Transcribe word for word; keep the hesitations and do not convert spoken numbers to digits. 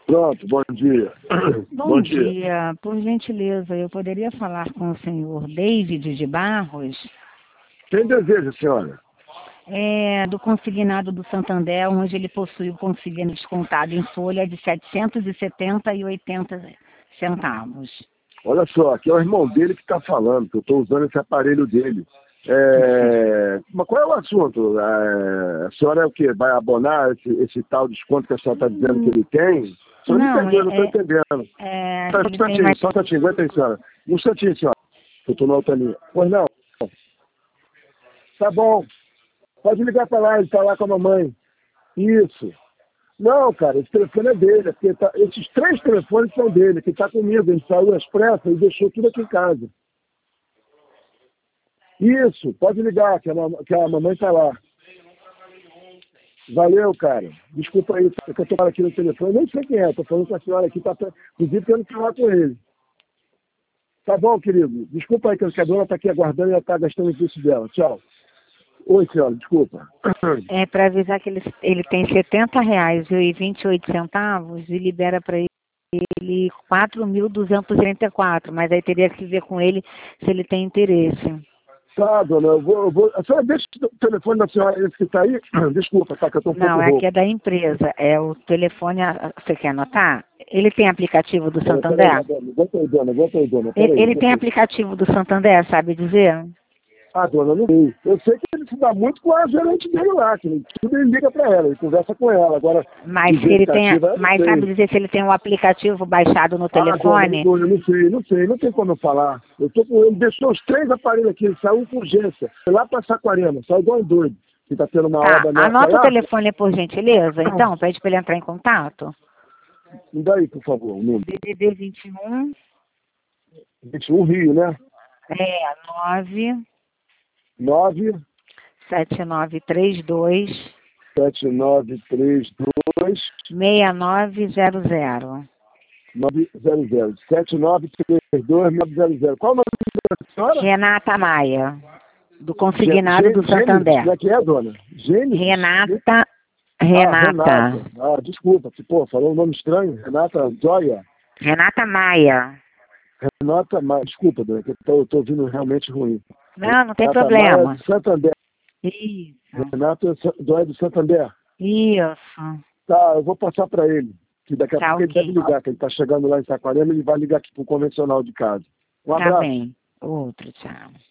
Pronto, bom dia. Bom, bom dia. dia. Por gentileza, eu poderia falar com o senhor David de Barros? Quem deseja, senhora? É, do consignado do Santander, onde ele possui o consignado descontado em folha de setecentos e setenta e oitenta centavos. Olha só, aqui é o irmão dele que está falando, que eu estou usando esse aparelho dele. É, mas qual é o assunto? É, a senhora é o quê? Vai abonar esse, esse tal desconto que a senhora está dizendo que ele tem? Eu não, não entendeu, é, não estou entendendo. É, só um instantinho, mais... só um instantinho, aguenta aí, senhora. Um instantinho, senhora. Eu estou na outra linha. Pois não. Tá bom. Pode ligar para lá, ele está lá com a mamãe. Isso. Não, cara, esse telefone é dele. É tá, esses três telefones são dele, que está comigo. Ele saiu às pressas e deixou tudo aqui em casa. Isso, pode ligar, que a, que a mamãe está lá. Valeu, cara. Desculpa aí, é que eu estou aqui no telefone. Eu nem sei quem é, estou falando com a senhora aqui, tá, inclusive querendo falar com ele. Tá bom, querido. Desculpa aí, que a dona está aqui aguardando e ela está gastando o impulso dela. Tchau. Oi, senhora, desculpa. É para avisar que ele, ele tem setenta reais e vinte e oito centavos e libera para ele. ele quatro mil duzentos e trinta e quatro, mas aí teria que ver com ele se ele tem interesse. Tá, dona, eu vou, eu vou... A senhora deixa o telefone da senhora, esse que está aí? Desculpa, tá, que eu estou um pouco Não, é que é da empresa, é o telefone, você quer anotar? Ele tem aplicativo do Santander? Aguenta aí, dona, aguenta aí, dona. Ele, ele tem aplicativo do Santander, sabe dizer? Ah, dona, não sei. Eu sei que ele se dá muito com a gerente dele lá, que tudo ele liga para ela, ele conversa com ela. Agora, mas se ele tem, mas sabe dizer se ele tem um aplicativo baixado no telefone? Ah, dona, não sei, não sei, não tem como eu falar. Eu tô com ele, deixou os três aparelhos aqui, ele saiu com urgência. Foi lá para Saquarema, saiu igual um doido. Que tá tendo uma tá, obra nessa anota lá. O telefone por gentileza, então, pede para ele entrar em contato. Me dá aí, por favor, o número. D D D vinte e um. vinte e um Rio, né? É, nove. nove. sete nove três dois. sete nove três dois. seis nove zero zero. nove zero zero. sete nove três dois nove zero zero. Qual o nome da senhora? Renata Maia, do consignado Gê, do Santander. Como é que é, dona? Gênesis? Renata. Ah, Renata. Renata. Ah, desculpa, pô, falou um nome estranho. Renata Joia. Renata Maia. Renata Maia. Desculpa, dona, que eu tô, eu tô ouvindo realmente ruim. Não, não tem Renata problema. Maia do Santander. Isso. Renata Joia do Santander. Isso. Tá, eu vou passar para ele. Que daqui a tá, pouco okay. ele deve ligar, que ele está chegando lá em Saquarema, ele vai ligar aqui pro convencional de casa. Um abraço. Tá bem. Outro, tchau.